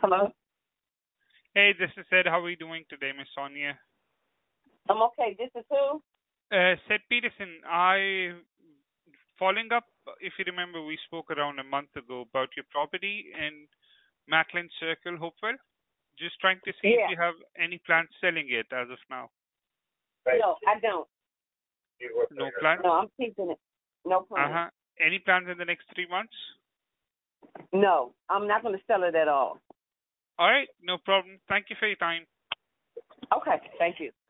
Hello? Hey, this is Ed. How are you doing today, Miss Sonia? I'm okay. This is who? Seth Peterson, following up, if you remember, we spoke around a month ago about your property in Macklin Circle, Hopewell. Just trying to see if Yeah. you have any plans selling it as of now. No, I don't. No plans? No, I'm keeping it. No plan. Uh-huh. Any plans in the next 3 months? No, I'm not going to sell it at all. All right, no problem. Thank you for your time. Okay, thank you.